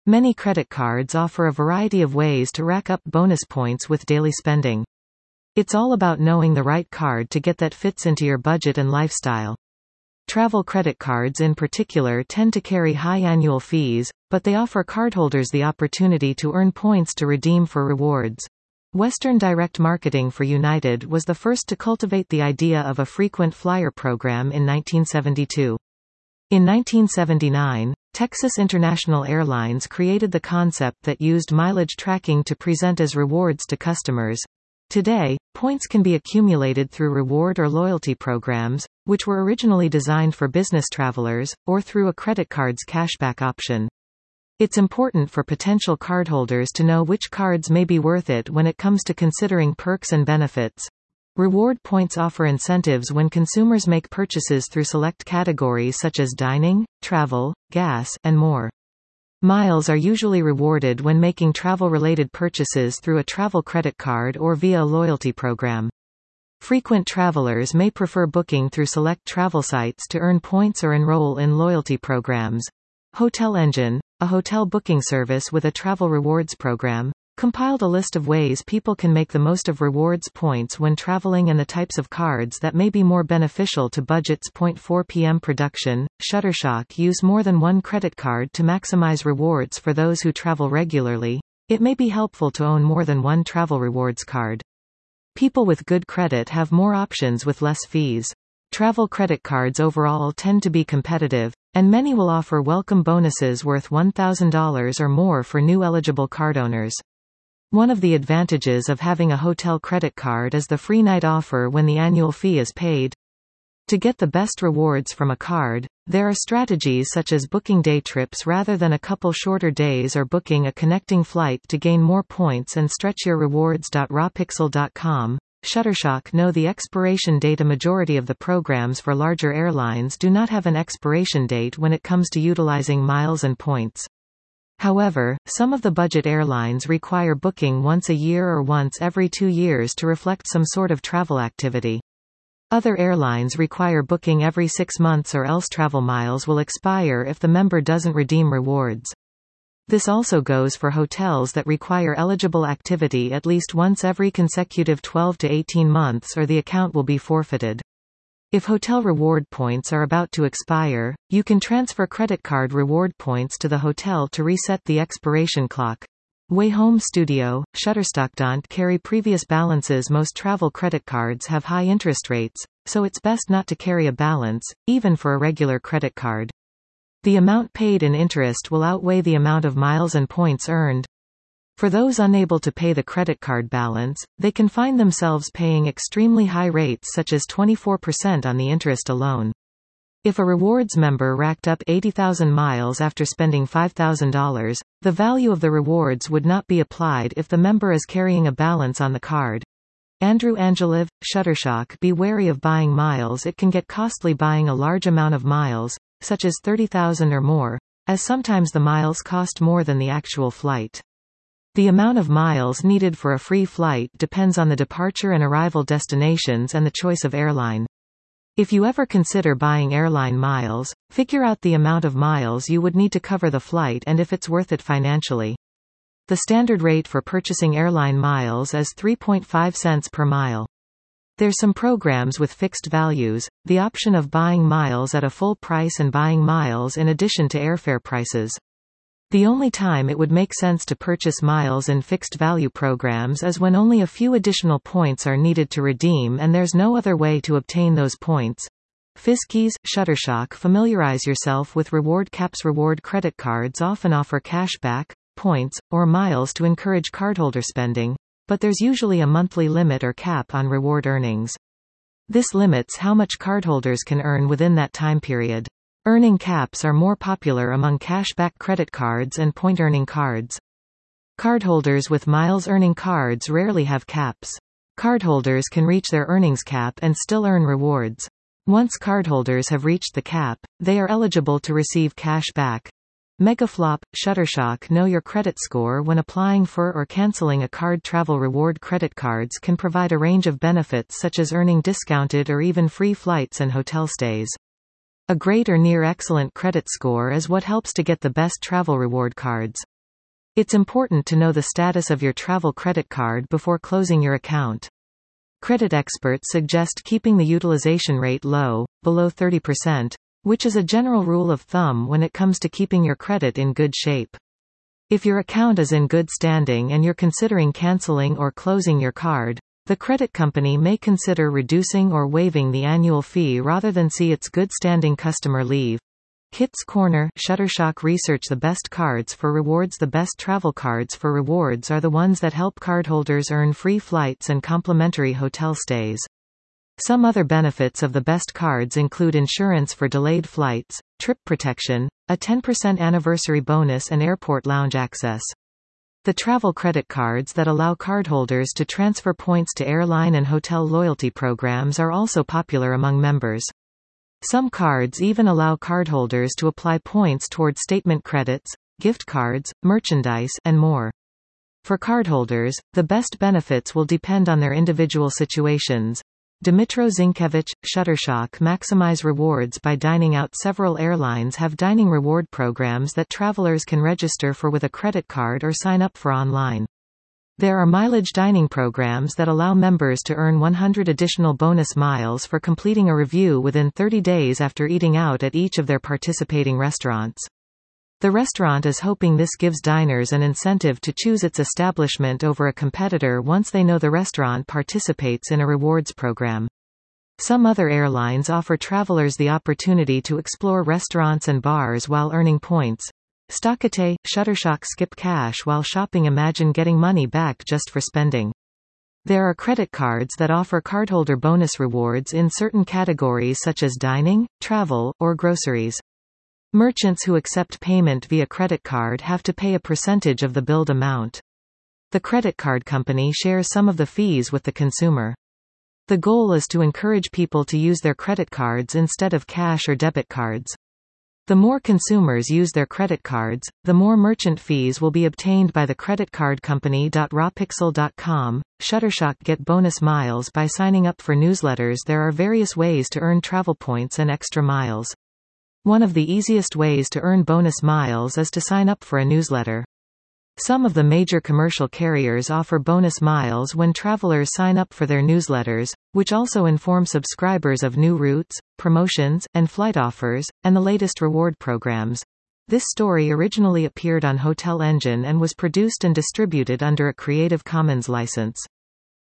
Many credit cards offer a variety of ways to rack up bonus points with daily spending. It's all about knowing the right card to get that fits into your budget and lifestyle. Travel credit cards in particular tend to carry high annual fees, but they offer cardholders the opportunity to earn points to redeem for rewards. Western Direct Marketing for United was the first to cultivate the idea of a frequent flyer program in 1972. In 1979, Texas International Airlines created the concept that used mileage tracking to present as rewards to customers. Today, points can be accumulated through reward or loyalty programs, which were originally designed for business travelers, or through a credit card's cashback option. It's important for potential cardholders to know which cards may be worth it when it comes to considering perks and benefits. Reward points offer incentives when consumers make purchases through select categories such as dining, travel, gas, and more. Miles are usually rewarded when making travel-related purchases through a travel credit card or via a loyalty program. Frequent travelers may prefer booking through select travel sites to earn points or enroll in loyalty programs. Hotel Engine, a hotel booking service with a travel rewards program, compiled a list of ways people can make the most of rewards points when traveling and the types of cards that may be more beneficial to budgets. 4pm Production, Shutterstock use more than one credit card to maximize rewards for those who travel regularly. It may be helpful to own more than one travel rewards card. People with good credit have more options with less fees. Travel credit cards overall tend to be competitive, and many will offer welcome bonuses worth $1,000 or more for new eligible card owners. One of the advantages of having a hotel credit card is the free night offer when the annual fee is paid. To get the best rewards from a card, there are strategies such as booking day trips rather than a couple shorter days or booking a connecting flight to gain more points and stretch your rewards. Rawpixel.com, Shutterstock know the expiration date. A majority of the programs for larger airlines do not have an expiration date when it comes to utilizing miles and points. However, some of the budget airlines require booking once a year or once every 2 years to reflect some sort of travel activity. Other airlines require booking every 6 months or else travel miles will expire if the member doesn't redeem rewards. This also goes for hotels that require eligible activity at least once every consecutive 12 to 18 months or the account will be forfeited. If hotel reward points are about to expire, you can transfer credit card reward points to the hotel to reset the expiration clock. Way Home Studio, Shutterstock don't carry previous balances. Most travel credit cards have high interest rates, so it's best not to carry a balance, even for a regular credit card. The amount paid in interest will outweigh the amount of miles and points earned. For those unable to pay the credit card balance, they can find themselves paying extremely high rates such as 24% on the interest alone. If a rewards member racked up 80,000 miles after spending $5,000, the value of the rewards would not be applied if the member is carrying a balance on the card. Andrew Angeliv, Shutterstock. Be wary of buying miles. It can get costly buying a large amount of miles, such as 30,000 or more, as sometimes the miles cost more than the actual flight. The amount of miles needed for a free flight depends on the departure and arrival destinations and the choice of airline. If you ever consider buying airline miles, figure out the amount of miles you would need to cover the flight and if it's worth it financially. The standard rate for purchasing airline miles is 3.5 cents per mile. There's some programs with fixed values, the option of buying miles at a full price and buying miles in addition to airfare prices. The only time it would make sense to purchase miles in fixed value programs is when only a few additional points are needed to redeem and there's no other way to obtain those points. Fiskey's, Shutterstock. Familiarize yourself with reward caps. Reward credit cards often offer cashback, points, or miles to encourage cardholder spending, but there's usually a monthly limit or cap on reward earnings. This limits how much cardholders can earn within that time period. Earning caps are more popular among cashback credit cards and point-earning cards. Cardholders with miles-earning cards rarely have caps. Cardholders can reach their earnings cap and still earn rewards. Once cardholders have reached the cap, they are eligible to receive cash back. Megaflop, Shutterstock. Know your credit score when applying for or canceling a card. Travel reward credit cards can provide a range of benefits such as earning discounted or even free flights and hotel stays. A great or near excellent credit score is what helps to get the best travel reward cards. It's important to know the status of your travel credit card before closing your account. Credit experts suggest keeping the utilization rate low, below 30%, which is a general rule of thumb when it comes to keeping your credit in good shape. If your account is in good standing and you're considering canceling or closing your card, the credit company may consider reducing or waiving the annual fee rather than see its good standing customer leave. Kit's Corner, Shutterstock research. The best cards for rewards. The best travel cards for rewards are the ones that help cardholders earn free flights and complimentary hotel stays. Some other benefits of the best cards include insurance for delayed flights, trip protection, a 10% anniversary bonus and airport lounge access. The travel credit cards that allow cardholders to transfer points to airline and hotel loyalty programs are also popular among members. Some cards even allow cardholders to apply points toward statement credits, gift cards, merchandise, and more. For cardholders, the best benefits will depend on their individual situations. Dmytro Zinkevich, Shutterstock. Maximize rewards by dining out. Several airlines have dining reward programs that travelers can register for with a credit card or sign up for online. There are mileage dining programs that allow members to earn 100 additional bonus miles for completing a review within 30 days after eating out at each of their participating restaurants. The restaurant is hoping this gives diners an incentive to choose its establishment over a competitor once they know the restaurant participates in a rewards program. Some other airlines offer travelers the opportunity to explore restaurants and bars while earning points. Stockate, Shutterstock. Skip cash while shopping. Imagine getting money back just for spending. There are credit cards that offer cardholder bonus rewards in certain categories such as dining, travel, or groceries. Merchants who accept payment via credit card have to pay a percentage of the billed amount. The credit card company shares some of the fees with the consumer. The goal is to encourage people to use their credit cards instead of cash or debit cards. The more consumers use their credit cards, the more merchant fees will be obtained by the credit card company. Rawpixel.com, Shutterstock. Get bonus miles by signing up for newsletters. There are various ways to earn travel points and extra miles. One of the easiest ways to earn bonus miles is to sign up for a newsletter. Some of the major commercial carriers offer bonus miles when travelers sign up for their newsletters, which also inform subscribers of new routes, promotions, and flight offers, and the latest reward programs. This story originally appeared on Hotel Engine and was produced and distributed under a Creative Commons license.